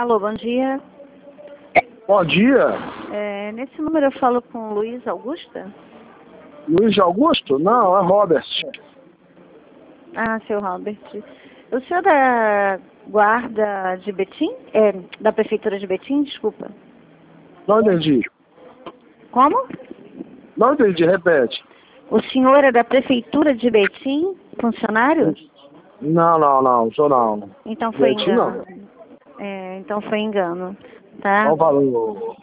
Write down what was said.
Alô, bom dia. Bom dia. Nesse número eu falo com Luiz Augusta? Luiz Augusto? Não, é Robert. Ah, seu Robert. O senhor é da guarda de Betim? Da prefeitura de Betim, desculpa. Não entendi. Como? Não entendi, repete. O senhor é da prefeitura de Betim, funcionário? Não, sou não. Então foi Betim, não. engano. Então foi engano, tá? Qual o valor?